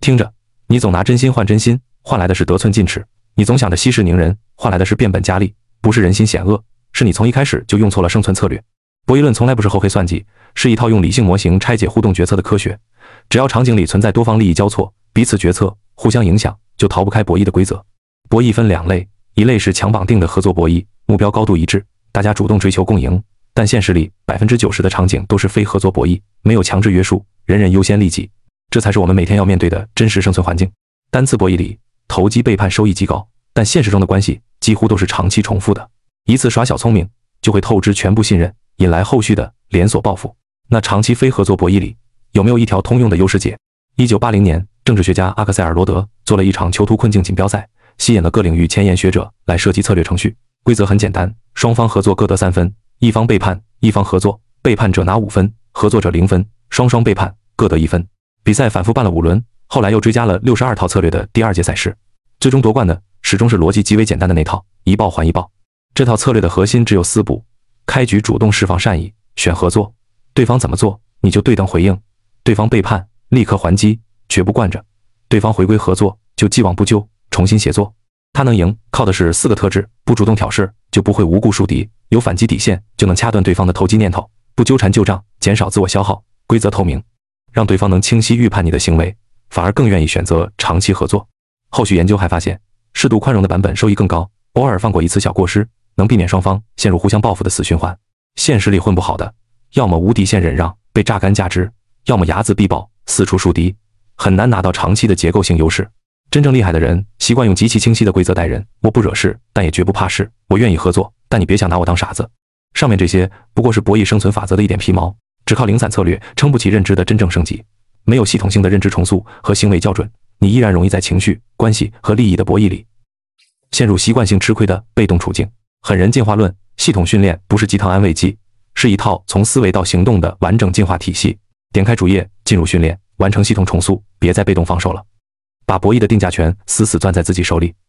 听着，你总拿真心换真心，换来的是得寸进尺；你总想着息事宁人，换来的是变本加厉。不是人心险恶，是你从一开始就用错了生存策略。博弈论从来不是厚黑算计，是一套用理性模型拆解互动决策的科学。只要场景里存在多方利益交错，彼此决策互相影响，就逃不开博弈的规则。博弈分两类，一类是强绑定的合作博弈，目标高度一致，大家主动追求共赢。但现实里90%的场景都是非合作博弈，没有强制约束，人人优先利己，这才是我们每天要面对的真实生存环境。单次博弈里，投机背叛收益极高，但现实中的关系几乎都是长期重复的，一次耍小聪明就会透支全部信任，引来后续的连锁报复。那长期非合作博弈里，有没有一条通用的优势解？1980年，政治学家阿克塞尔罗德做了一场囚徒困境锦标赛，吸引了各领域前沿学者来设计策略程序。规则很简单，双方合作各得3分，一方背叛，一方合作，背叛者拿5分，合作者0分，双双背叛各得1分。比赛反复办了5轮，后来又追加了62套策略的第2届赛事，最终夺冠的始终是逻辑极为简单的那套一报还一报。这套策略的核心只有4步：开局主动释放善意，选合作，对方怎么做你就对等回应，对方背叛立刻还击，绝不惯着，对方回归合作就既往不咎，重新协作。他能赢靠的是4个特质：不主动挑事，就不会无故树敌；有反击底线，就能掐断对方的投机念头；不纠缠旧账，减少自我消耗；规则透明，让对方能清晰预判你的行为，反而更愿意选择长期合作。后续研究还发现，适度宽容的版本收益更高，偶尔放过一次小过失，能避免双方陷入互相报复的死循环。现实里混不好的，要么无底线忍让被榨干价值，要么睚眦必报四处树敌，很难拿到长期的结构性优势。真正厉害的人习惯用极其清晰的规则待人，我不惹事，但也绝不怕事，我愿意合作，但你别想拿我当傻子。上面这些不过是博弈生存法则的一点皮毛，只靠零散策略撑不起认知的真正升级。没有系统性的认知重塑和行为校准，你依然容易在情绪、关系和利益的博弈里陷入习惯性吃亏的被动处境。狠人进化论，系统训练不是鸡汤安慰剂，是一套从思维到行动的完整进化体系。点开主页，进入训练，完成系统重塑，别再被动防守了。把博弈的定价权死死攥在自己手里。